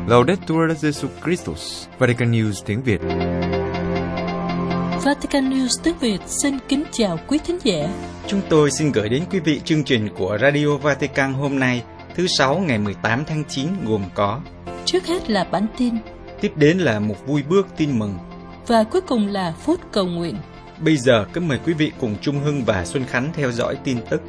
Laudetur Jesus Christus, Vatican News tiếng Việt. Vatican News tiếng Việt xin kính chào quý thính giả. Chúng tôi xin gửi đến quý vị chương trình của Radio Vatican hôm nay, thứ Sáu ngày 18 tháng 9 gồm có: trước hết là bản tin, tiếp đến là một vui bước tin mừng, và cuối cùng là phút cầu nguyện. Bây giờ kính mời quý vị cùng Trung Hưng và Xuân Khánh theo dõi tin tức.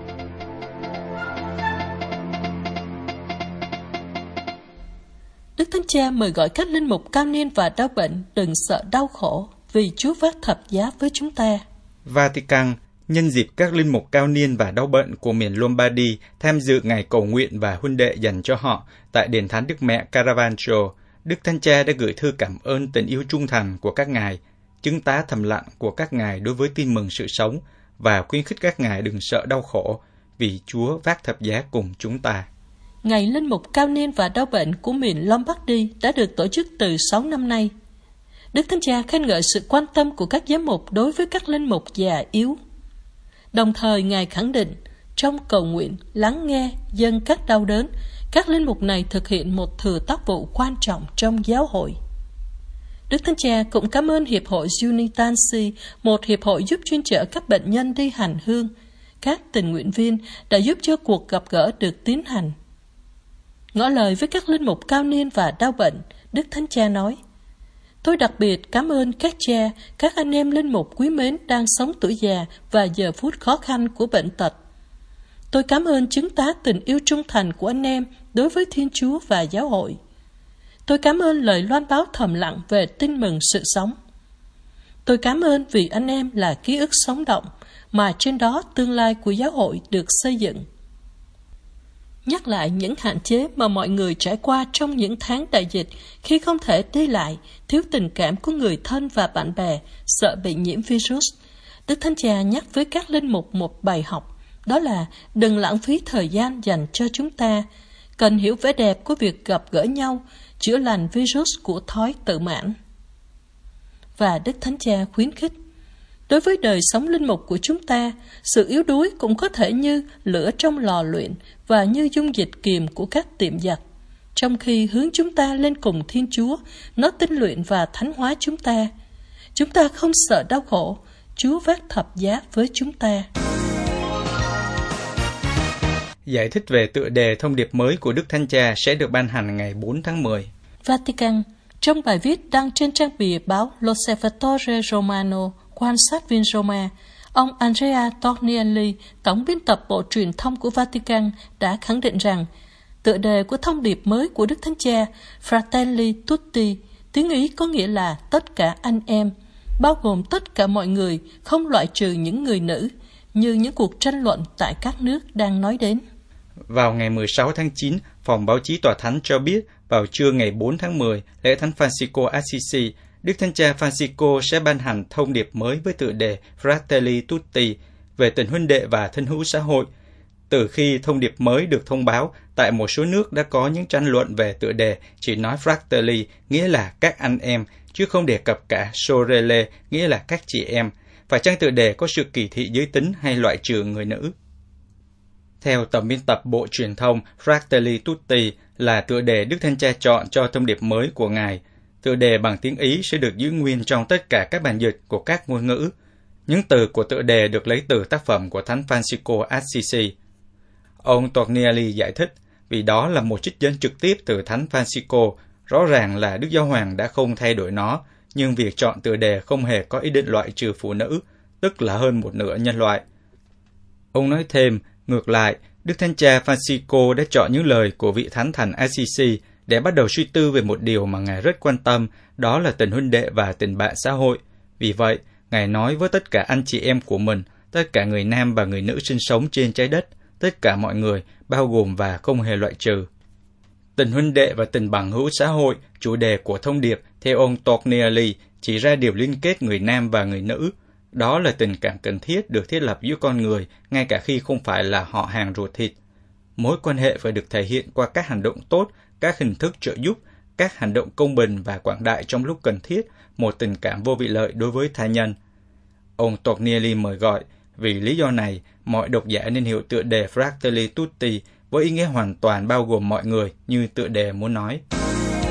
Đức Thánh Cha mời gọi các linh mục cao niên và đau bệnh đừng sợ đau khổ vì Chúa vác thập giá với chúng ta. Vatican, nhân dịp các linh mục cao niên và đau bệnh của miền Lombardy tham dự ngày cầu nguyện và huynh đệ dành cho họ tại đền thánh Đức Mẹ Caravaggio, Đức Thánh Cha đã gửi thư cảm ơn tình yêu trung thành của các ngài, chứng tá thầm lặng của các ngài đối với tin mừng sự sống và khuyến khích các ngài đừng sợ đau khổ vì Chúa vác thập giá cùng chúng ta. Ngày linh mục cao niên và đau bệnh của miền Lombardy đã được tổ chức từ 6 năm nay. Đức Thánh Cha khen ngợi sự quan tâm của các giám mục đối với các linh mục già yếu. Đồng thời Ngài khẳng định, trong cầu nguyện, lắng nghe, dâng các đau đớn, các linh mục này thực hiện một thừa tác vụ quan trọng trong giáo hội. Đức Thánh Cha cũng cảm ơn Hiệp hội Unitansi, một hiệp hội giúp chuyên chở các bệnh nhân đi hành hương. Các tình nguyện viên đã giúp cho cuộc gặp gỡ được tiến hành. Ngỏ lời với các linh mục cao niên và đau bệnh, Đức Thánh Cha nói: tôi đặc biệt cảm ơn các cha, các anh em linh mục quý mến đang sống tuổi già và giờ phút khó khăn của bệnh tật. Tôi cảm ơn chứng tá tình yêu trung thành của anh em đối với Thiên Chúa và giáo hội. Tôi cảm ơn lời loan báo thầm lặng về tin mừng sự sống. Tôi cảm ơn vì anh em là ký ức sống động mà trên đó tương lai của giáo hội được xây dựng. Nhắc lại những hạn chế mà mọi người trải qua trong những tháng đại dịch khi không thể đi lại, thiếu tình cảm của người thân và bạn bè, sợ bị nhiễm virus. Đức Thánh Cha nhắc với các linh mục một bài học, đó là đừng lãng phí thời gian dành cho chúng ta, cần hiểu vẻ đẹp của việc gặp gỡ nhau, chữa lành virus của thói tự mãn. Và Đức Thánh Cha khuyến khích, đối với đời sống linh mục của chúng ta, sự yếu đuối cũng có thể như lửa trong lò luyện và như dung dịch kiềm của các tiệm giặt. Trong khi hướng chúng ta lên cùng Thiên Chúa, nó tinh luyện và thánh hóa chúng ta. Chúng ta không sợ đau khổ, Chúa vác thập giá với chúng ta. Giải thích về tựa đề thông điệp mới của Đức Thánh Cha sẽ được ban hành ngày 4 tháng 10. Vatican, trong bài viết đăng trên trang bìa báo L'Osservatore Romano, quan sát viên Roma, ông Andrea Tornielli, tổng biên tập Bộ Truyền thông của Vatican, đã khẳng định rằng tựa đề của thông điệp mới của Đức Thánh Cha Fratelli Tutti, tiếng Ý có nghĩa là tất cả anh em, bao gồm tất cả mọi người, không loại trừ những người nữ, như những cuộc tranh luận tại các nước đang nói đến. Vào ngày 16 tháng 9, Phòng Báo chí Tòa Thánh cho biết vào trưa ngày 4 tháng 10, lễ Thánh Francisco Assisi, Đức Thánh Cha Francisco sẽ ban hành thông điệp mới với tựa đề Fratelli Tutti về tình huynh đệ và thân hữu xã hội. Từ khi thông điệp mới được thông báo, tại một số nước đã có những tranh luận về tựa đề chỉ nói Fratelli nghĩa là các anh em, chứ không đề cập cả Sorelle nghĩa là các chị em. Phải chăng tựa đề có sự kỳ thị giới tính hay loại trừ người nữ? Theo tổng biên tập Bộ Truyền thông, Fratelli Tutti là tựa đề Đức Thánh Cha chọn cho thông điệp mới của Ngài. Tựa đề bằng tiếng Ý sẽ được giữ nguyên trong tất cả các bản dịch của các ngôn ngữ. Những từ của tựa đề được lấy từ tác phẩm của Thánh Francisco Assisi. Ông Tornielli giải thích, vì đó là một trích dẫn trực tiếp từ Thánh Francisco, rõ ràng là Đức Giáo Hoàng đã không thay đổi nó, nhưng việc chọn tựa đề không hề có ý định loại trừ phụ nữ, tức là hơn một nửa nhân loại. Ông nói thêm, ngược lại, Đức Thánh Cha Francisco đã chọn những lời của vị Thánh Thần Assisi để bắt đầu suy tư về một điều mà Ngài rất quan tâm, đó là tình huynh đệ và tình bạn xã hội. Vì vậy, Ngài nói với tất cả anh chị em của mình, tất cả người nam và người nữ sinh sống trên trái đất, tất cả mọi người, bao gồm và không hề loại trừ. Tình huynh đệ và tình bằng hữu xã hội, chủ đề của thông điệp, theo ông Tornielli, chỉ ra điều liên kết người nam và người nữ. Đó là tình cảm cần thiết được thiết lập giữa con người, ngay cả khi không phải là họ hàng ruột thịt. Mối quan hệ phải được thể hiện qua các hành động tốt, các hình thức trợ giúp, các hành động công bình và quảng đại trong lúc cần thiết, một tình cảm vô vị lợi đối với tha nhân. Ông Tornielli mời gọi, vì lý do này, mọi độc giả nên hiểu tựa đề Fratelli Tutti với ý nghĩa hoàn toàn bao gồm mọi người như tựa đề muốn nói.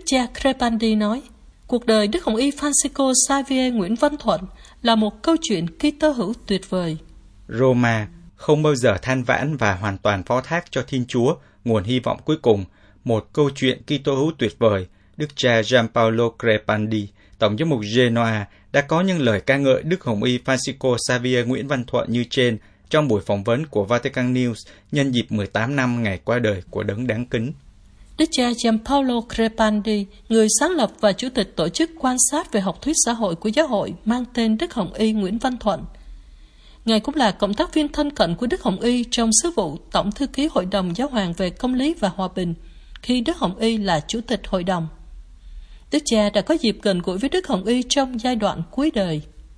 cha Crepandi nói, cuộc đời Đức Hồng Y Francisco Xavier Nguyễn Văn Thuận là một câu chuyện Kitô hữu tuyệt vời. Roma không bao giờ than vãn và hoàn toàn phó thác cho Thiên Chúa nguồn hy vọng cuối cùng, một câu chuyện Kitô hữu tuyệt vời. Đức cha Gianpaolo Crepandi, Tổng giám mục Genoa, đã có những lời ca ngợi Đức Hồng Y Francisco Xavier Nguyễn Văn Thuận như trên trong buổi phỏng vấn của Vatican News nhân dịp 18 năm ngày qua đời của đấng đáng kính. Đức cha Gianpaolo Crepandi, người sáng lập và chủ tịch tổ chức quan sát về học thuyết xã hội của giáo hội mang tên Đức Hồng Y Nguyễn Văn Thuận. Ngài cũng là cộng tác viên thân cận của Đức Hồng Y trong sứ vụ Tổng thư ký Hội đồng Giáo hoàng về Công lý và Hòa bình, khi Đức Hồng Y là chủ tịch hội đồng. Đức cha đã có dịp gần gũi với Đức Hồng Y trong giai đoạn cuối đời.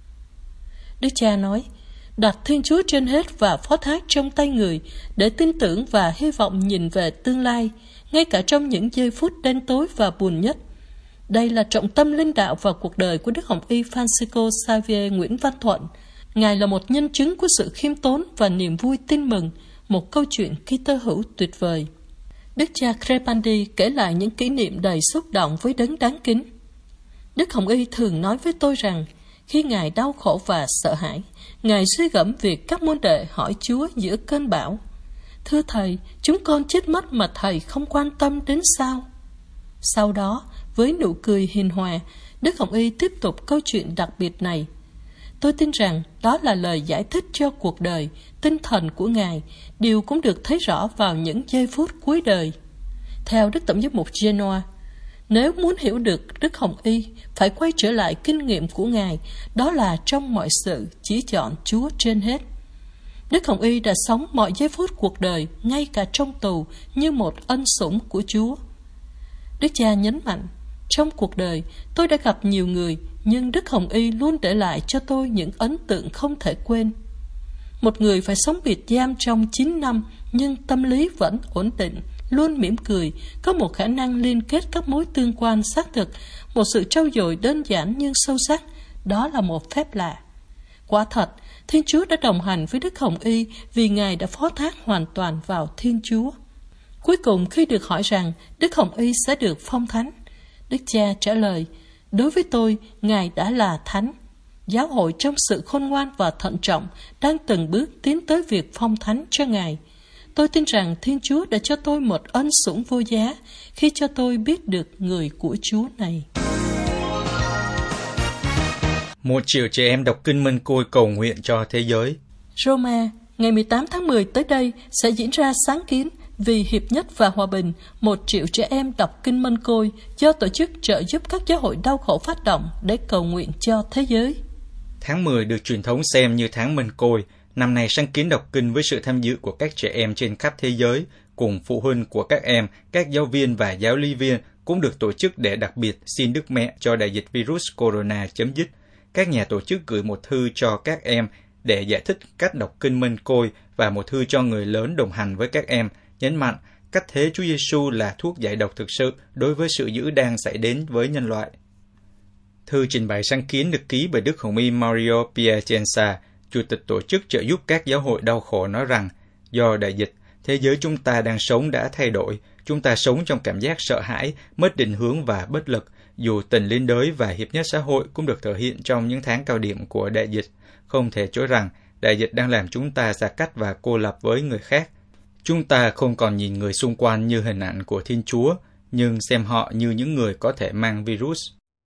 Đức cha nói, đặt Thiên Chúa trên hết và phó thác trong tay người để tin tưởng và hy vọng nhìn về tương lai, ngay cả trong những giây phút đen tối và buồn nhất. Đây là trọng tâm linh đạo và cuộc đời của Đức Hồng Y Francisco Xavier Nguyễn Văn Thuận. Ngài là một nhân chứng của sự khiêm tốn và niềm vui tin mừng, một câu chuyện Kitô hữu tuyệt vời. Đức cha Crepandi kể lại những kỷ niệm đầy xúc động với đấng đáng kính. Đức Hồng Y thường nói với tôi rằng, khi Ngài đau khổ và sợ hãi, Ngài suy gẫm việc các môn đệ hỏi Chúa giữa cơn bão. Thưa Thầy, chúng con chết mất mà Thầy không quan tâm đến sao? Sau đó, với nụ cười hiền hòa, Đức Hồng Y tiếp tục câu chuyện đặc biệt này. Tôi tin rằng đó là lời giải thích cho cuộc đời, tinh thần của Ngài, điều cũng được thấy rõ vào những giây phút cuối đời. Theo Đức Tổng giám mục Genoa, nếu muốn hiểu được Đức Hồng Y, phải quay trở lại kinh nghiệm của Ngài, đó là trong mọi sự chỉ chọn Chúa trên hết. Đức Hồng Y đã sống mọi giây phút cuộc đời, ngay cả trong tù, như một ân sủng của Chúa. Đức cha nhấn mạnh, trong cuộc đời, tôi đã gặp nhiều người, nhưng Đức Hồng Y luôn để lại cho tôi những ấn tượng không thể quên. Một người phải sống biệt giam trong 9 năm, nhưng tâm lý vẫn ổn định, luôn mỉm cười, có một khả năng liên kết các mối tương quan xác thực, một sự trau dồi đơn giản nhưng sâu sắc, đó là một phép lạ. Quả thật, Thiên Chúa đã đồng hành với Đức Hồng Y vì Ngài đã phó thác hoàn toàn vào Thiên Chúa. Cuối cùng khi được hỏi rằng Đức Hồng Y sẽ được phong thánh, Đức cha trả lời, đối với tôi, Ngài đã là thánh. Giáo hội trong sự khôn ngoan và thận trọng đang từng bước tiến tới việc phong thánh cho Ngài. Tôi tin rằng Thiên Chúa đã cho tôi một ân sủng vô giá khi cho tôi biết được người của Chúa này. 1 triệu trẻ em đọc kinh Mân Côi cầu nguyện cho thế giới. Roma, ngày 18 tháng 10 tới đây sẽ diễn ra sáng kiến vì hiệp nhất và hòa bình, 1 triệu trẻ em đọc kinh Mân Côi do tổ chức trợ giúp các giáo hội đau khổ phát động để cầu nguyện cho thế giới. Tháng 10 được truyền thống xem như tháng Mân Côi. Năm nay sáng kiến đọc kinh với sự tham dự của các trẻ em trên khắp thế giới, cùng phụ huynh của các em, các giáo viên và giáo lý viên cũng được tổ chức để đặc biệt xin Đức Mẹ cho đại dịch virus corona chấm dứt. Các nhà tổ chức gửi một thư cho các em để giải thích cách đọc kinh Mân Côi và một thư cho người lớn đồng hành với các em, nhấn mạnh cách thế Chúa Giêsu là thuốc giải độc thực sự đối với sự dữ đang xảy đến với nhân loại. Thư trình bày sáng kiến được ký bởi Đức Hồng Y Mario Piacenza, Chủ tịch tổ chức trợ giúp các giáo hội đau khổ nói rằng, do đại dịch, thế giới chúng ta đang sống đã thay đổi, chúng ta sống trong cảm giác sợ hãi, mất định hướng và bất lực, dù tình liên đới và hiệp nhất xã hội cũng được thể hiện trong những tháng cao điểm của đại dịch. Không thể chối rằng, đại dịch đang làm chúng ta xa cách và cô lập với người khác. Chúng ta không còn nhìn người xung quanh như hình ảnh của Thiên Chúa, nhưng xem họ như những người có thể mang virus.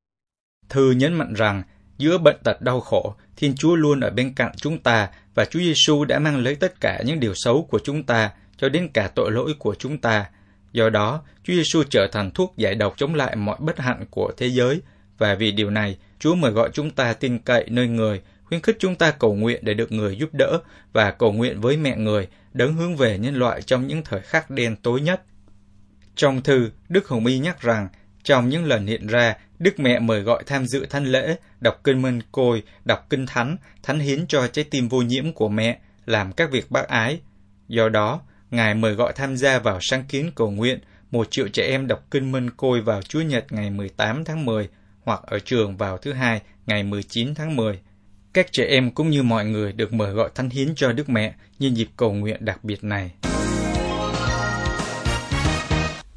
Thư nhấn mạnh rằng, giữa bệnh tật đau khổ, Thiên Chúa luôn ở bên cạnh chúng ta và Chúa Giêsu đã mang lấy tất cả những điều xấu của chúng ta cho đến cả tội lỗi của chúng ta. Do đó, Chúa Giêsu trở thành thuốc giải độc chống lại mọi bất hạnh của thế giới và vì điều này, Chúa mời gọi chúng ta tin cậy nơi người, khuyến khích chúng ta cầu nguyện để được người giúp đỡ và cầu nguyện với mẹ người, đấng hướng về nhân loại trong những thời khắc đen tối nhất. Trong thư, Đức Hồng Y nhắc rằng, trong những lần hiện ra, Đức Mẹ mời gọi tham dự thánh lễ, đọc kinh Mân Côi, đọc kinh thánh hiến cho trái tim vô nhiễm của mẹ, làm các việc bác ái. Do đó, Ngài mời gọi tham gia vào sáng kiến cầu nguyện 1 triệu trẻ em đọc kinh Mân Côi vào Chúa Nhật ngày 18 tháng 10 hoặc ở trường vào thứ Hai ngày 19 tháng 10. Các trẻ em cũng như mọi người được mời gọi thánh hiến cho Đức Mẹ nhân dịp cầu nguyện đặc biệt này. Tân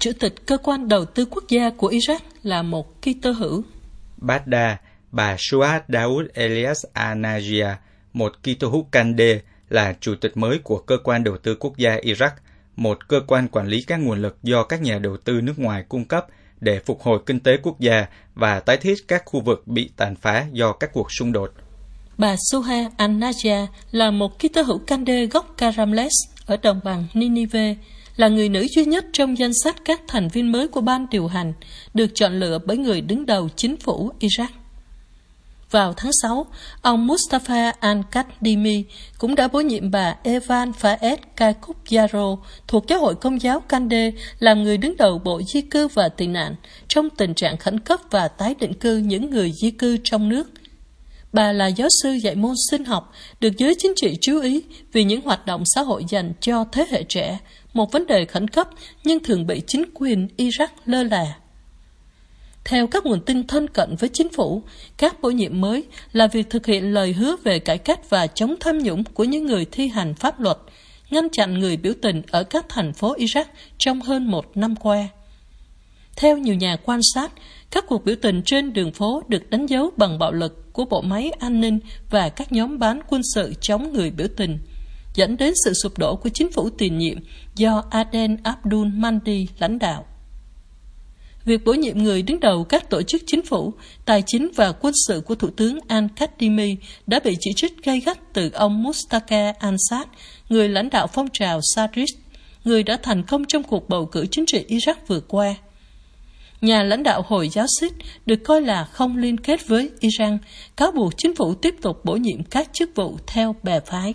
chủ tịch cơ quan đầu tư quốc gia của Iraq là một Kitô hữu. Baghdad, bà Suad Daoud Elias Al-Najia, một Kitô hữu Kande, là chủ tịch mới của cơ quan đầu tư quốc gia Iraq, một cơ quan quản lý các nguồn lực do các nhà đầu tư nước ngoài cung cấp để phục hồi kinh tế quốc gia và tái thiết các khu vực bị tàn phá do các cuộc xung đột. Bà Suha Al-Najia là một Kitô hữu Kande gốc Karamles ở đồng bằng Ninive, là người nữ duy nhất trong danh sách các thành viên mới của ban điều hành, được chọn lựa bởi người đứng đầu chính phủ Iraq. Vào tháng 6, ông Mustafa Al-Kadhimi cũng đã bổ nhiệm bà Evan Faez Kakub Yaro thuộc Giáo hội Công giáo Kande làm người đứng đầu Bộ Di cư và Tị nạn trong tình trạng khẩn cấp và tái định cư những người di cư trong nước. Bà là giáo sư dạy môn sinh học, được giới chính trị chú ý vì những hoạt động xã hội dành cho thế hệ trẻ, một vấn đề khẩn cấp nhưng thường bị chính quyền Iraq lơ là. Theo các nguồn tin thân cận với chính phủ, các bổ nhiệm mới là việc thực hiện lời hứa về cải cách và chống tham nhũng của những người thi hành pháp luật, ngăn chặn người biểu tình ở các thành phố Iraq trong hơn 1 năm qua. Theo nhiều nhà quan sát, các cuộc biểu tình trên đường phố được đánh dấu bằng bạo lực của bộ máy an ninh và các nhóm bán quân sự chống người biểu tình, dẫn đến sự sụp đổ của chính phủ tiền nhiệm do Aden Abdul Mahdi lãnh đạo. Việc bổ nhiệm người đứng đầu các tổ chức chính phủ, tài chính và quân sự của Thủ tướng Al-Kadhimi đã bị chỉ trích gay gắt từ ông Mustafa Ansat, người lãnh đạo phong trào Sadrist, người đã thành công trong cuộc bầu cử chính trị Iraq vừa qua. Nhà lãnh đạo Hồi giáo Sikh được coi là không liên kết với Iran, cáo buộc chính phủ tiếp tục bổ nhiệm các chức vụ theo bè phái.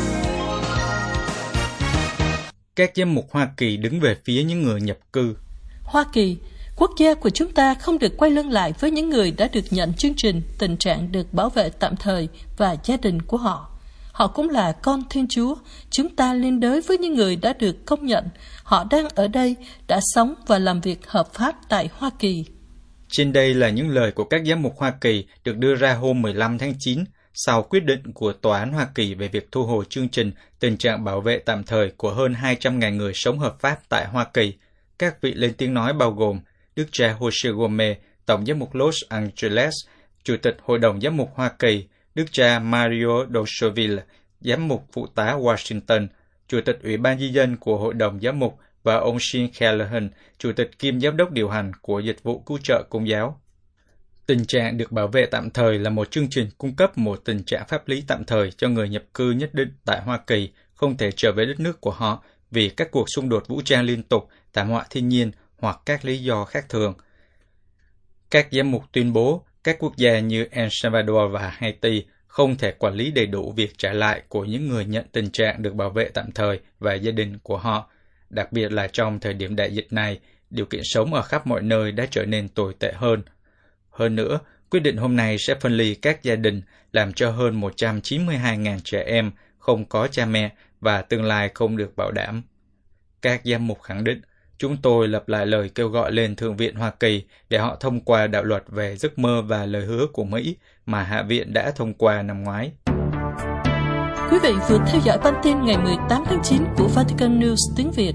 Các giám mục Hoa Kỳ đứng về phía những người nhập cư. Hoa Kỳ, quốc gia của chúng ta không được quay lưng lại với những người đã được nhận chương trình tình trạng được bảo vệ tạm thời và gia đình của họ. Họ cũng là con Thiên Chúa. Chúng ta liên đới với những người đã được công nhận. Họ đang ở đây, đã sống và làm việc hợp pháp tại Hoa Kỳ. Trên đây là những lời của các giám mục Hoa Kỳ được đưa ra hôm 15 tháng 9 sau quyết định của Tòa án Hoa Kỳ về việc thu hồi chương trình tình trạng bảo vệ tạm thời của hơn 200.000 người sống hợp pháp tại Hoa Kỳ. Các vị lên tiếng nói bao gồm Đức cha Jose Gomez, Tổng giám mục Los Angeles, Chủ tịch Hội đồng Giám mục Hoa Kỳ, Đức cha Mario Dosoville, Giám mục Phụ tá Washington, Chủ tịch Ủy ban Di dân của Hội đồng Giám mục và ông Sean Callahan, Chủ tịch kiêm Giám đốc điều hành của Dịch vụ Cứu trợ Công giáo. Tình trạng được bảo vệ tạm thời là một chương trình cung cấp một tình trạng pháp lý tạm thời cho người nhập cư nhất định tại Hoa Kỳ không thể trở về đất nước của họ vì các cuộc xung đột vũ trang liên tục, thảm họa thiên nhiên hoặc các lý do khác thường. Các giám mục tuyên bố các quốc gia như El Salvador và Haiti không thể quản lý đầy đủ việc trả lại của những người nhận tình trạng được bảo vệ tạm thời và gia đình của họ. Đặc biệt là trong thời điểm đại dịch này, điều kiện sống ở khắp mọi nơi đã trở nên tồi tệ hơn. Hơn nữa, quyết định hôm nay sẽ phân ly các gia đình, làm cho hơn 192.000 trẻ em không có cha mẹ và tương lai không được bảo đảm. Các giám mục khẳng định, chúng tôi lặp lại lời kêu gọi lên Thượng viện Hoa Kỳ để họ thông qua đạo luật về giấc mơ và lời hứa của Mỹ mà Hạ viện đã thông qua năm ngoái. Quý vị vừa theo dõi bản tin ngày 18 tháng 9 của Vatican News tiếng Việt.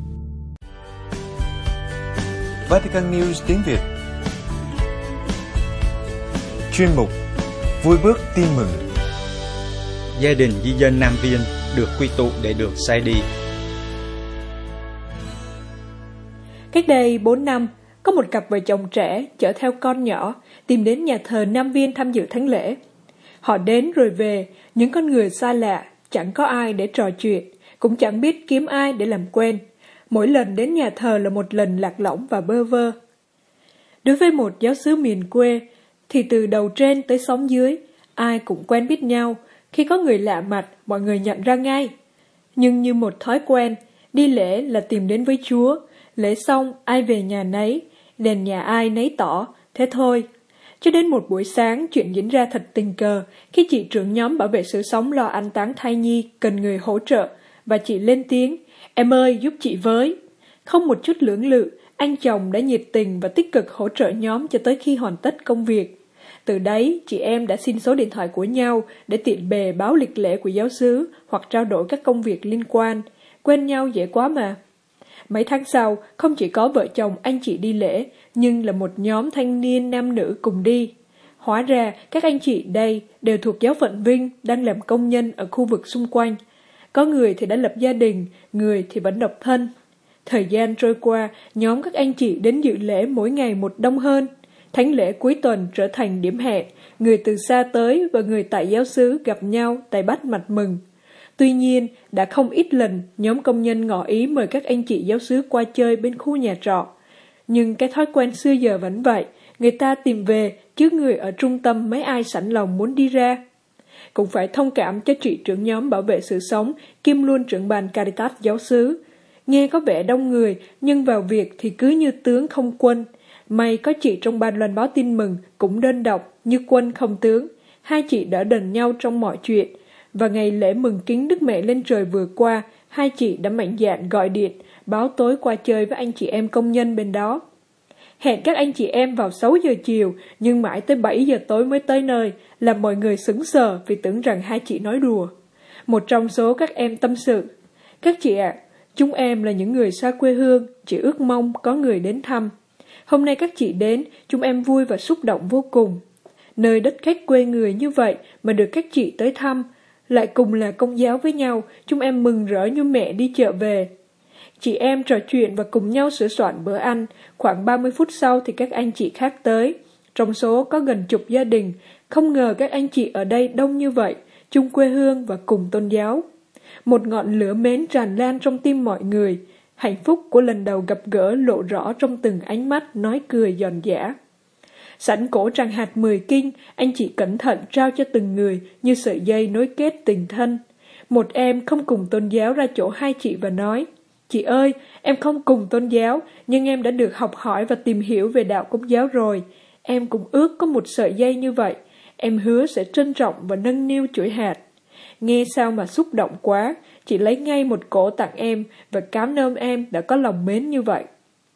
Vatican News tiếng Việt. Chuyên mục Vui bước tin mừng. Gia đình di dân Nam Viên được quy tụ để được sai đi. Cách đây 4 năm, có một cặp vợ chồng trẻ chở theo con nhỏ tìm đến nhà thờ Nam Viên tham dự thánh lễ. Họ đến rồi về, những con người xa lạ, chẳng có ai để trò chuyện, cũng chẳng biết kiếm ai để làm quen. Mỗi lần đến nhà thờ là một lần lạc lõng và bơ vơ. Đối với một giáo xứ miền quê, thì từ đầu trên tới xóm dưới, ai cũng quen biết nhau. Khi có người lạ mặt, mọi người nhận ra ngay. Nhưng như một thói quen, đi lễ là tìm đến với Chúa. Lễ xong, ai về nhà nấy, đèn nhà ai nấy tỏ, thế thôi. Cho đến một buổi sáng, chuyện diễn ra thật tình cờ khi chị trưởng nhóm bảo vệ sự sống lo an táng thai nhi cần người hỗ trợ, và chị lên tiếng, em ơi giúp chị với. Không một chút lưỡng lự, anh chồng đã nhiệt tình và tích cực hỗ trợ nhóm cho tới khi hoàn tất công việc. Từ đấy, chị em đã xin số điện thoại của nhau để tiện bề báo lịch lễ của giáo xứ hoặc trao đổi các công việc liên quan. Quen nhau dễ quá mà. Mấy tháng sau, không chỉ có vợ chồng anh chị đi lễ, nhưng là một nhóm thanh niên nam nữ cùng đi. Hóa ra, các anh chị đây đều thuộc giáo phận Vinh, đang làm công nhân ở khu vực xung quanh. Có người thì đã lập gia đình, người thì vẫn độc thân. Thời gian trôi qua, nhóm các anh chị đến dự lễ mỗi ngày một đông hơn. Thánh lễ cuối tuần trở thành điểm hẹn, người từ xa tới và người tại giáo xứ gặp nhau tay bắt mặt mừng. Tuy nhiên, đã không ít lần nhóm công nhân ngỏ ý mời các anh chị giáo xứ qua chơi bên khu nhà trọ. Nhưng cái thói quen xưa giờ vẫn vậy, người ta tìm về, chứ người ở trung tâm mấy ai sẵn lòng muốn đi ra. Cũng phải thông cảm cho chị trưởng nhóm bảo vệ sự sống, kiêm luôn trưởng ban Caritas giáo xứ. Nghe có vẻ đông người, nhưng vào việc thì cứ như tướng không quân. May có chị trong ban loan báo tin mừng cũng đơn độc như quân không tướng. Hai chị đỡ đần nhau trong mọi chuyện. Và ngày lễ mừng kính Đức Mẹ lên trời vừa qua, hai chị đã mạnh dạn gọi điện, báo tối qua chơi với anh chị em công nhân bên đó. Hẹn các anh chị em vào 6 giờ chiều, nhưng mãi tới 7 giờ tối mới tới nơi, làm mọi người sững sờ vì tưởng rằng hai chị nói đùa. Một trong số các em tâm sự: "Các chị ạ, chúng em là những người xa quê hương, chỉ ước mong có người đến thăm. Hôm nay các chị đến, chúng em vui và xúc động vô cùng. Nơi đất khách quê người như vậy mà được các chị tới thăm, lại cùng là công giáo với nhau, chúng em mừng rỡ như mẹ đi chợ về." Chị em trò chuyện và cùng nhau sửa soạn bữa ăn. Khoảng 30 phút sau thì các anh chị khác tới. Trong số có gần chục gia đình. Không ngờ các anh chị ở đây đông như vậy, chung quê hương và cùng tôn giáo. Một ngọn lửa mến tràn lan trong tim mọi người. Hạnh phúc của lần đầu gặp gỡ lộ rõ trong từng ánh mắt nói cười giòn giã. Sẵn cổ tràng hạt 10 kinh, anh chị cẩn thận trao cho từng người như sợi dây nối kết tình thân. Một em không cùng tôn giáo ra chỗ hai chị và nói: "Chị ơi, em không cùng tôn giáo, nhưng em đã được học hỏi và tìm hiểu về đạo Công giáo rồi. Em cũng ước có một sợi dây như vậy. Em hứa sẽ trân trọng và nâng niu chuỗi hạt." Nghe sao mà xúc động quá, chị lấy ngay một cổ tặng em và cám ơn em đã có lòng mến như vậy.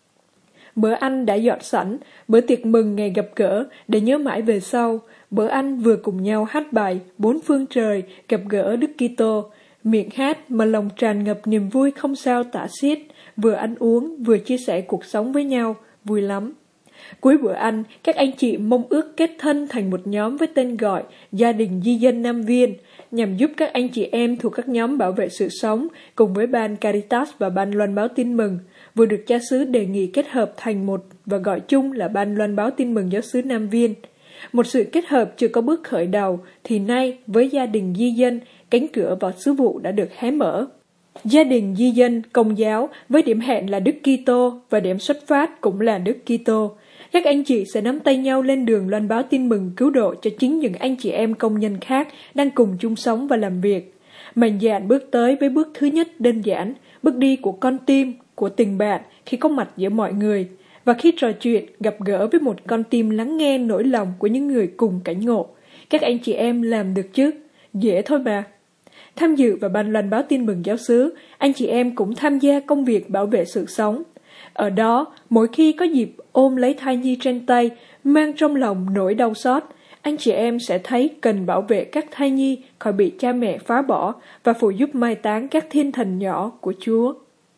Bữa ăn đã dọn sẵn, bữa tiệc mừng ngày gặp gỡ để nhớ mãi về sau. Bữa ăn vừa cùng nhau hát bài Bốn phương trời gặp gỡ Đức Kitô, miệng hát mà lòng tràn ngập niềm vui không sao tả xiết, vừa ăn uống vừa chia sẻ cuộc sống với nhau, vui lắm. Cuối bữa ăn, các anh chị mong ước kết thân thành một nhóm với tên gọi Gia đình Di dân Nam Viên, nhằm giúp các anh chị em thuộc các nhóm bảo vệ sự sống cùng với ban Caritas và ban loan báo tin mừng, vừa được cha xứ đề nghị kết hợp thành một và gọi chung là ban loan báo tin mừng giáo xứ Nam Viên. Một sự kết hợp chưa có bước khởi đầu, thì nay với gia đình di dân, cánh cửa vào sứ vụ đã được hé mở. Gia đình di dân Công giáo với điểm hẹn là Đức Kitô và điểm xuất phát cũng là Đức Kitô. Các anh chị sẽ nắm tay nhau lên đường loan báo tin mừng cứu độ cho chính những anh chị em công nhân khác đang cùng chung sống và làm việc. Mạnh dạn bước tới với bước thứ nhất đơn giản, bước đi của con tim, của tình bạn khi có mặt giữa mọi người. Và khi trò chuyện, gặp gỡ với một con tim lắng nghe nỗi lòng của những người cùng cảnh ngộ. Các anh chị em làm được chứ? Dễ thôi mà. Tham dự vào ban loan báo tin mừng giáo xứ, anh chị em cũng tham gia công việc bảo vệ sự sống. Ở đó, mỗi khi có dịp ôm lấy thai nhi trên tay, mang trong lòng nỗi đau xót, anh chị em sẽ thấy cần bảo vệ các thai nhi khỏi bị cha mẹ phá bỏ và phụ giúp mai táng các thiên thần nhỏ của Chúa.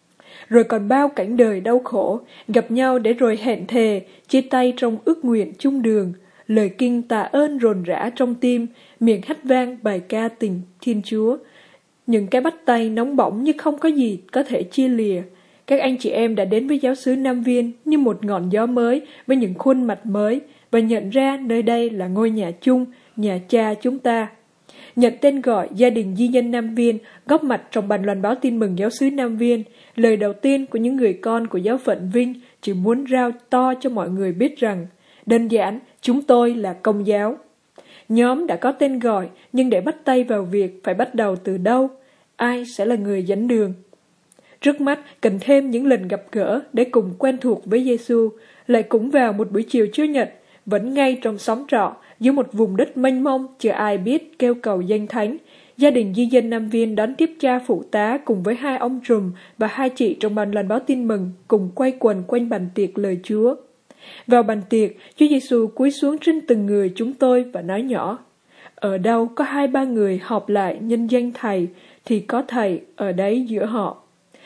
Rồi còn bao cảnh đời đau khổ, gặp nhau để rồi hẹn thề, chia tay trong ước nguyện chung đường, lời kinh tạ ơn rồn rã trong tim, miệng hách vang bài ca tình Thiên Chúa. Những cái bắt tay nóng bỏng như không có gì có thể chia lìa. Các anh chị em đã đến với giáo xứ Nam Viên như một ngọn gió mới với những khuôn mặt mới và nhận ra nơi đây là ngôi nhà chung, nhà cha chúng ta. Nhận tên gọi Gia đình Di dân Nam Viên góp mặt trong ban loan báo tin mừng giáo xứ Nam Viên, lời đầu tiên của những người con của giáo phận Vinh chỉ muốn rao to cho mọi người biết rằng, đơn giản, chúng tôi là Công giáo. Nhóm đã có tên gọi, nhưng để bắt tay vào việc phải bắt đầu từ đâu? Ai sẽ là người dẫn đường? Trước mắt cần thêm những lần gặp gỡ để cùng quen thuộc với Giêsu, lại cũng vào một buổi chiều Chủ nhật, vẫn ngay trong xóm trọ, giữa một vùng đất mênh mông chưa ai biết kêu cầu danh thánh. Gia đình di dân Nam Viên đón tiếp cha phụ tá cùng với hai ông trùm và hai chị trong ban loan báo tin mừng cùng quay quần quanh bàn tiệc lời Chúa. Vào bàn tiệc, Chúa Giêsu cúi xuống trên từng người chúng tôi và nói nhỏ: "Ở đâu có 2-3 người họp lại nhân danh Thầy, thì có Thầy ở đấy giữa họ."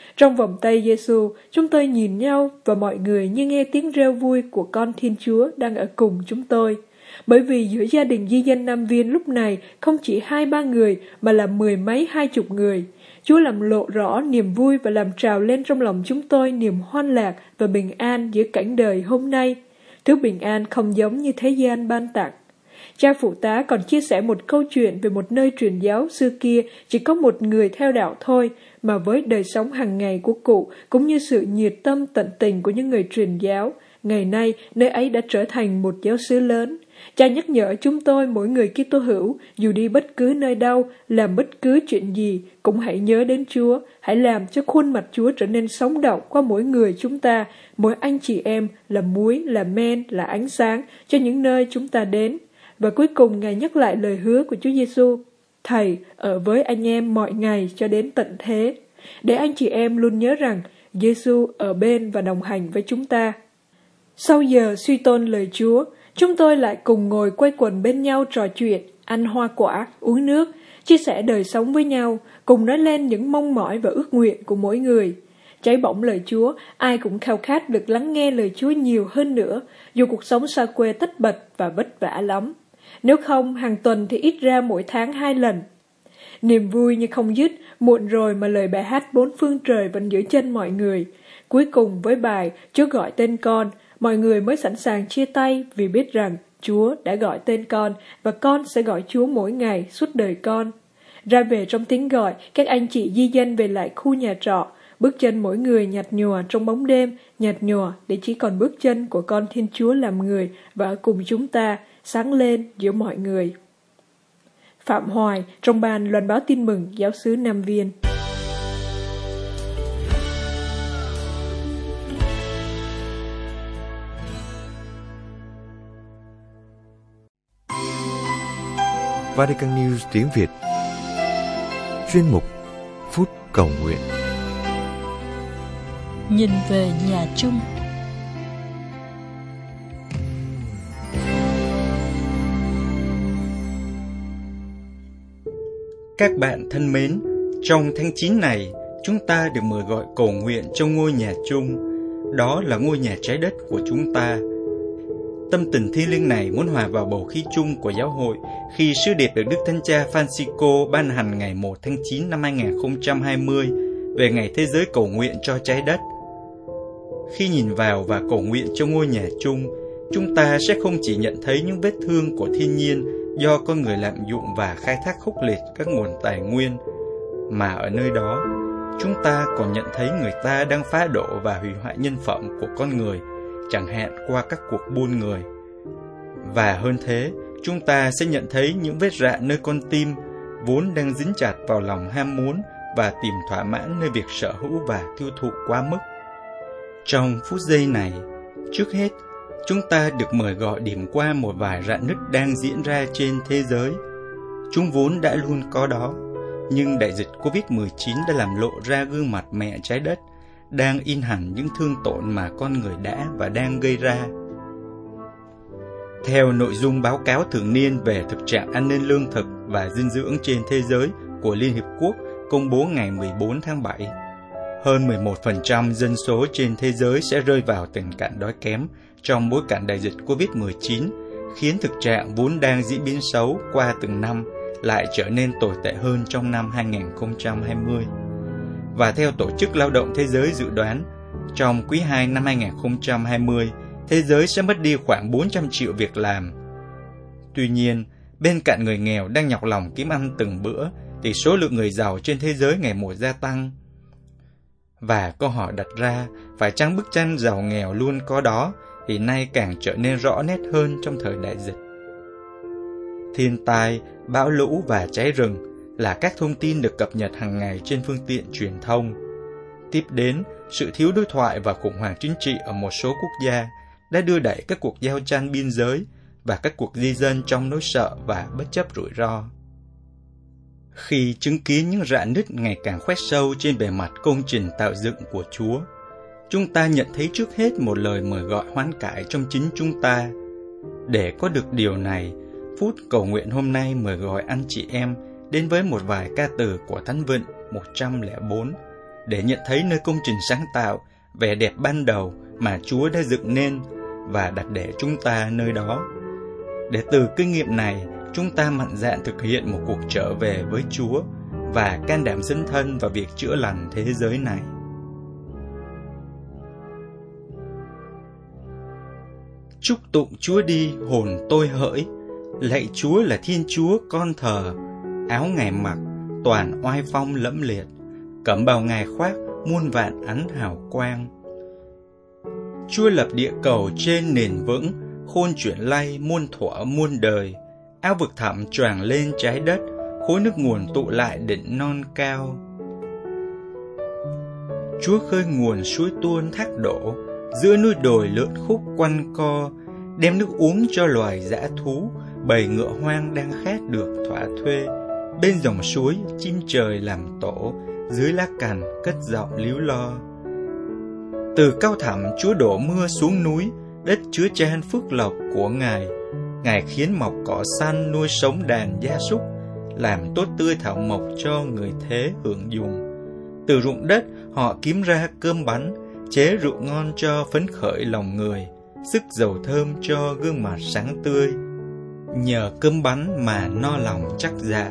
Trong vòng tay Giêsu, chúng tôi nhìn nhau và mọi người như nghe tiếng reo vui của con Thiên Chúa đang ở cùng chúng tôi. Bởi vì giữa gia đình di dân Nam Viên lúc này không chỉ 2-3 người mà là 10 mấy 20 người. Chúa làm lộ rõ niềm vui và làm trào lên trong lòng chúng tôi niềm hoan lạc và bình an giữa cảnh đời hôm nay. Thứ bình an không giống như thế gian ban tặng. Cha phụ tá còn chia sẻ một câu chuyện về một nơi truyền giáo xưa kia chỉ có một người theo đạo thôi, mà với đời sống hàng ngày của cụ cũng như sự nhiệt tâm tận tình của những người truyền giáo, ngày nay nơi ấy đã trở thành một giáo xứ lớn. Cha nhắc nhở chúng tôi mỗi người Kitô hữu, dù đi bất cứ nơi đâu, làm bất cứ chuyện gì, cũng hãy nhớ đến Chúa, hãy làm cho khuôn mặt Chúa trở nên sống động qua mỗi người chúng ta, mỗi anh chị em là muối, là men, là ánh sáng cho những nơi chúng ta đến. Và cuối cùng Ngài nhắc lại lời hứa của Chúa Giêsu: Thầy ở với anh em mọi ngày cho đến tận thế, để anh chị em luôn nhớ rằng Giêsu ở bên và đồng hành với chúng ta. Sau giờ suy tôn lời Chúa, chúng tôi lại cùng ngồi quây quần bên nhau trò chuyện, ăn hoa quả, uống nước, chia sẻ đời sống với nhau, cùng nói lên những mong mỏi và ước nguyện của mỗi người. Cháy bỏng lời Chúa, ai cũng khao khát được lắng nghe lời Chúa nhiều hơn nữa, dù cuộc sống xa quê tất bật và vất vả lắm. Nếu không, hàng tuần thì ít ra mỗi tháng 2 lần. Niềm vui như không dứt, muộn rồi mà lời bài hát Bốn phương trời vẫn giữ chân mọi người. Cuối cùng với bài Chúa gọi tên con, mọi người mới sẵn sàng chia tay vì biết rằng Chúa đã gọi tên con và con sẽ gọi Chúa mỗi ngày suốt đời con. Ra về trong tiếng gọi, các anh chị di dân về lại khu nhà trọ, bước chân mỗi người nhạt nhòa trong bóng đêm, nhạt nhòa để chỉ còn bước chân của con Thiên Chúa làm người và ở cùng chúng ta, sáng lên giữa mọi người. Phạm Hoài, trong ban Loan báo tin mừng giáo xứ Nam Viên. Vatican News tiếng Việt. Chuyên mục Phút Cầu Nguyện. Nhìn về nhà chung. Các bạn thân mến, trong tháng 9 này, chúng ta được mời gọi cầu nguyện trong ngôi nhà chung. Đó là ngôi nhà trái đất của chúng ta. Tâm tình thiêng liêng này muốn hòa vào bầu khí chung của giáo hội khi sứ điệp được Đức Thánh Cha Francisco ban hành ngày 1 tháng 9 năm 2020 về Ngày Thế giới cầu nguyện cho trái đất. Khi nhìn vào và cầu nguyện trong ngôi nhà chung, chúng ta sẽ không chỉ nhận thấy những vết thương của thiên nhiên do con người lạm dụng và khai thác khốc liệt các nguồn tài nguyên, mà ở nơi đó, chúng ta còn nhận thấy người ta đang phá đổ và hủy hoại nhân phẩm của con người, chẳng hạn qua các cuộc buôn người. Và hơn thế, chúng ta sẽ nhận thấy những vết rạn nơi con tim, vốn đang dính chặt vào lòng ham muốn và tìm thỏa mãn nơi việc sở hữu và tiêu thụ quá mức. Trong phút giây này, trước hết, chúng ta được mời gọi điểm qua một vài rạn nứt đang diễn ra trên thế giới. Chúng vốn đã luôn có đó, nhưng đại dịch Covid-19 đã làm lộ ra gương mặt mẹ trái đất, đang in hẳn những thương tổn mà con người đã và đang gây ra. Theo nội dung báo cáo thường niên về thực trạng an ninh lương thực và dinh dưỡng trên thế giới của Liên Hiệp Quốc công bố ngày 14 tháng 7, hơn 11% dân số trên thế giới sẽ rơi vào tình cảnh đói kém trong bối cảnh đại dịch Covid-19, khiến thực trạng vốn đang diễn biến xấu qua từng năm lại trở nên tồi tệ hơn trong năm 2020. Và theo Tổ chức Lao động Thế giới dự đoán, trong quý 2 năm 2020, thế giới sẽ mất đi khoảng 400 triệu việc làm. Tuy nhiên, bên cạnh người nghèo đang nhọc lòng kiếm ăn từng bữa, thì số lượng người giàu trên thế giới ngày một gia tăng. Và câu hỏi đặt ra, phải chăng bức tranh giàu nghèo luôn có đó, thì nay càng trở nên rõ nét hơn trong thời đại dịch. Thiên tai, bão lũ và cháy rừng là các thông tin được cập nhật hàng ngày trên phương tiện truyền thông. Tiếp đến, sự thiếu đối thoại và khủng hoảng chính trị ở một số quốc gia đã đưa đẩy các cuộc giao tranh biên giới và các cuộc di dân trong nỗi sợ và bất chấp rủi ro. Khi chứng kiến những rạn nứt ngày càng khoét sâu trên bề mặt công trình tạo dựng của Chúa, chúng ta nhận thấy trước hết một lời mời gọi hoán cải trong chính chúng ta. Để có được điều này, phút cầu nguyện hôm nay mời gọi anh chị em đến với một vài ca từ của Thánh Vịnh 104 để nhận thấy nơi công trình sáng tạo, vẻ đẹp ban đầu mà Chúa đã dựng nên và đặt để chúng ta nơi đó. Để từ kinh nghiệm này, chúng ta mạnh dạn thực hiện một cuộc trở về với Chúa và can đảm dấn thân vào việc chữa lành thế giới này. Chúc tụng Chúa đi, hồn tôi hỡi, lạy Chúa là Thiên Chúa con thờ. Áo Ngài mặc toàn oai phong lẫm liệt, cẩm bào Ngài khoác muôn vạn ánh hào quang. Chúa lập địa cầu trên nền vững, khôn chuyển lay muôn thuở muôn đời. Áo vực thẳm choàng lên trái đất, khối nước nguồn tụ lại đỉnh non cao. Chúa khơi nguồn suối tuôn thác đổ, giữa núi đồi lượn khúc quanh co, đem nước uống cho loài dã thú, bầy ngựa hoang đang khát được thỏa thuê. Bên dòng suối chim trời làm tổ, dưới lá cành cất giọng líu lo. Từ cao thẳm Chúa đổ mưa xuống núi, đất chứa chan phước lộc của Ngài. Ngài khiến mọc cỏ xanh nuôi sống đàn gia súc, làm tốt tươi thảo mộc cho người thế hưởng dùng. Từ ruộng đất họ kiếm ra cơm bánh, chế rượu ngon cho phấn khởi lòng người, sức dầu thơm cho gương mặt sáng tươi. Nhờ cơm bánh mà no lòng chắc dạ.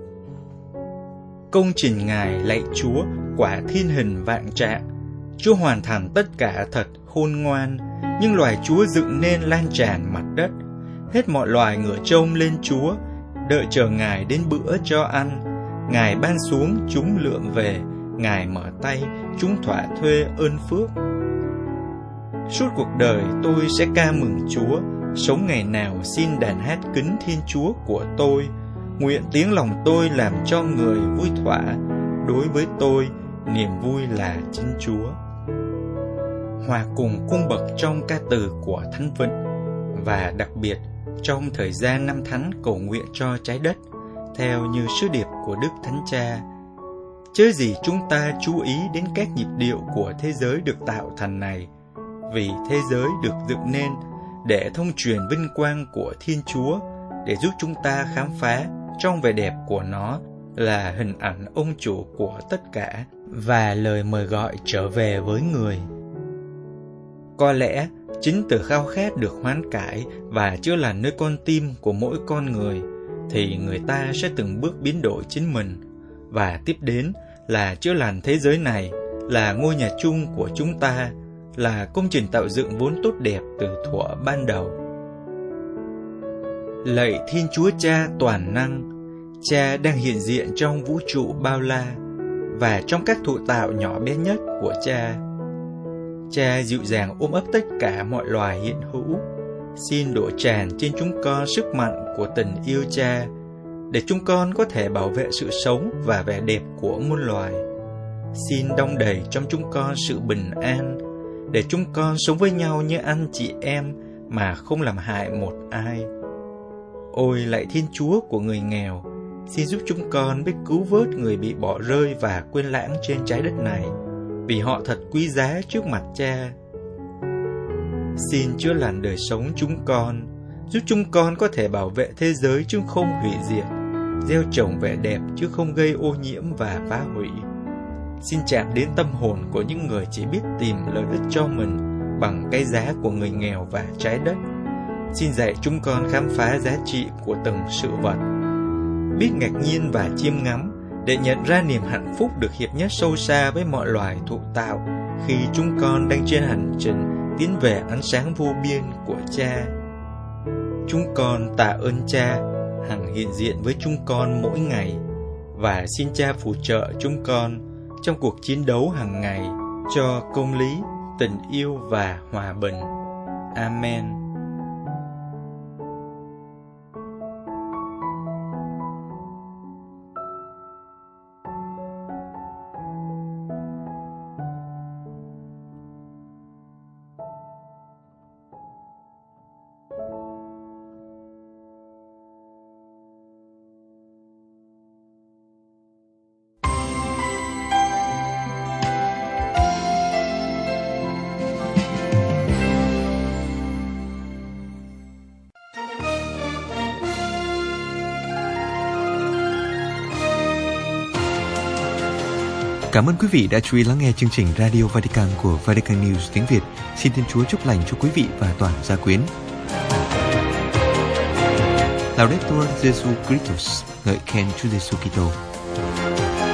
Công trình Ngài lạy Chúa quả thiên hình vạn trạng. Chúa hoàn thành tất cả thật khôn ngoan, nhưng loài Chúa dựng nên lan tràn mặt đất. Hết mọi loài ngửa trông lên Chúa, đợi chờ Ngài đến bữa cho ăn. Ngài ban xuống chúng lượm về, Ngài mở tay chúng thỏa thuê ơn phước. Suốt cuộc đời tôi sẽ ca mừng Chúa, sống ngày nào xin đàn hát kính Thiên Chúa của tôi. Nguyện tiếng lòng tôi làm cho người vui thỏa, đối với tôi niềm vui là chính Chúa. Hòa cùng cung bậc trong ca từ của Thánh Vịnh, và đặc biệt trong thời gian năm thánh cầu nguyện cho trái đất, theo như sứ điệp của Đức Thánh Cha. Chớ gì chúng ta chú ý đến các nhịp điệu của thế giới được tạo thành này, vì thế giới được dựng nên để thông truyền vinh quang của Thiên Chúa, để giúp chúng ta khám phá trong vẻ đẹp của nó là hình ảnh ông chủ của tất cả và lời mời gọi trở về với người. Có lẽ chính từ khao khát được hoán cải và chữa lành nơi con tim của mỗi con người, thì người ta sẽ từng bước biến đổi chính mình, và tiếp đến là chữa lành thế giới này, là ngôi nhà chung của chúng ta, là công trình tạo dựng vốn tốt đẹp từ thuở ban đầu. Lạy Thiên Chúa Cha toàn năng, Cha đang hiện diện trong vũ trụ bao la và trong các thụ tạo nhỏ bé nhất của Cha. Cha dịu dàng ôm ấp tất cả mọi loài hiện hữu. Xin đổ tràn trên chúng con sức mạnh của tình yêu Cha, để chúng con có thể bảo vệ sự sống và vẻ đẹp của muôn loài. Xin đong đầy trong chúng con sự bình an, để chúng con sống với nhau như anh chị em mà không làm hại một ai. Ôi lạy Thiên Chúa của người nghèo, xin giúp chúng con biết cứu vớt người bị bỏ rơi và quên lãng trên trái đất này, vì họ thật quý giá trước mặt Cha. Xin chữa lành đời sống chúng con, giúp chúng con có thể bảo vệ thế giới chứ không hủy diệt, gieo trồng vẻ đẹp chứ không gây ô nhiễm và phá hủy. Xin chạm đến tâm hồn của những người chỉ biết tìm lợi ích cho mình bằng cái giá của người nghèo và trái đất. Xin dạy chúng con khám phá giá trị của từng sự vật, biết ngạc nhiên và chiêm ngắm, để nhận ra niềm hạnh phúc được hiệp nhất sâu xa với mọi loài thụ tạo khi chúng con đang trên hành trình tiến về ánh sáng vô biên của Cha. Chúng con tạ ơn Cha hằng hiện diện với chúng con mỗi ngày, và xin Cha phù trợ chúng con trong cuộc chiến đấu hàng ngày cho công lý, tình yêu và hòa bình. Amen. Cảm ơn quý vị đã chú ý lắng nghe chương trình Radio Vatican của Vatican News tiếng Việt. Xin Thiên Chúa chúc lành cho quý vị và toàn gia quyến. Laudetur Jesu Christus, ngợi khen Chúa Giêsu Kitô.